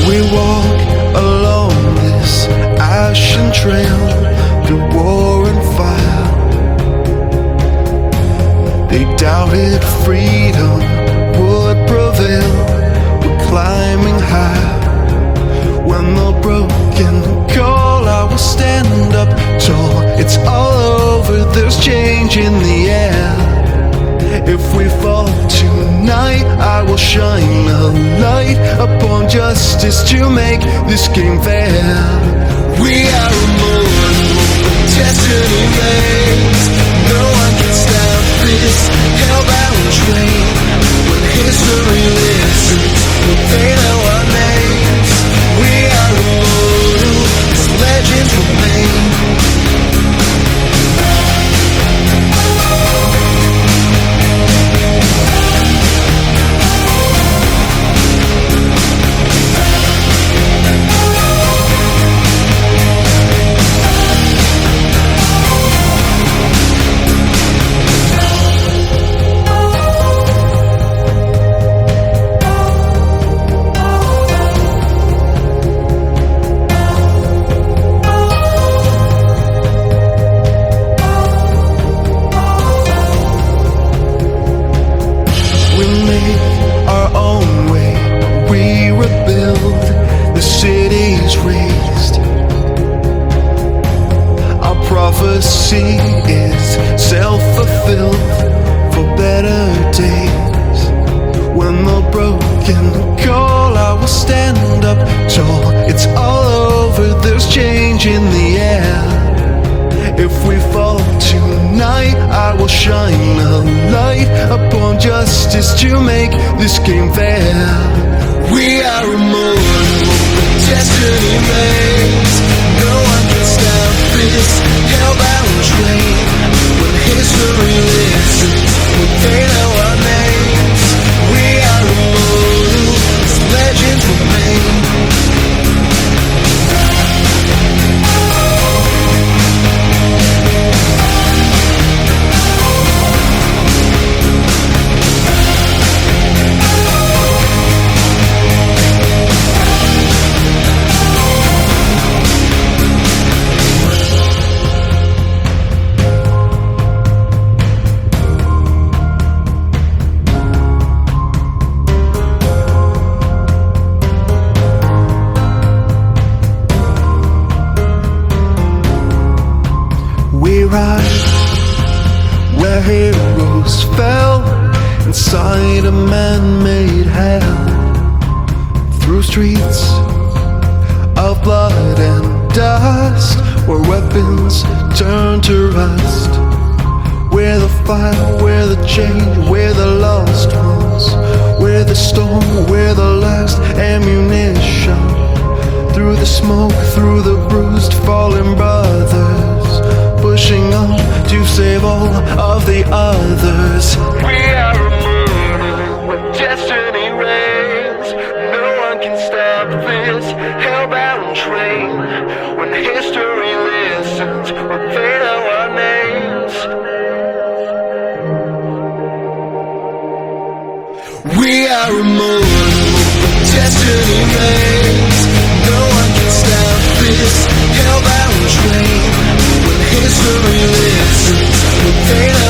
We walk along this ashen trail through war and fire. They doubted freedom would prevail. We're climbing high. When the broken call, I will stand up tall. It's all over, there's change in the air. If we fall tonight, I will shine a light upon justice to make this game fair. We are immortal, destiny reigns. No one can stop this hellbound train. When history listens, they know our names. We are immortal, as legends remain. Our own way, we rebuild, the city's raised. Our prophecy is self-fulfilled for better days. When the broken call, I will stand up tall. It's all over, there's change in the air. If we fall tonight, I will shine a light upon justice to make this game fair. We are immortal, destiny reigns. No one can stop this hellbound train. When history listens, they know our names. We are immortal, as legends remain. We ride where heroes fell inside a man-made hell. Through streets of blood and dust, where weapons turn to rust. Where the fire, where the change, where the lost ones. Where the storm, where the last ammunition. Through the smoke, through the bruised, fallen brothers, pushing on to save all of the others. We are immortal, when destiny reigns. No one can stop this hellbound train. When history listens, they know our names. We are immortal, when destiny reigns. No one can stop this hellbound train. When history listens, they know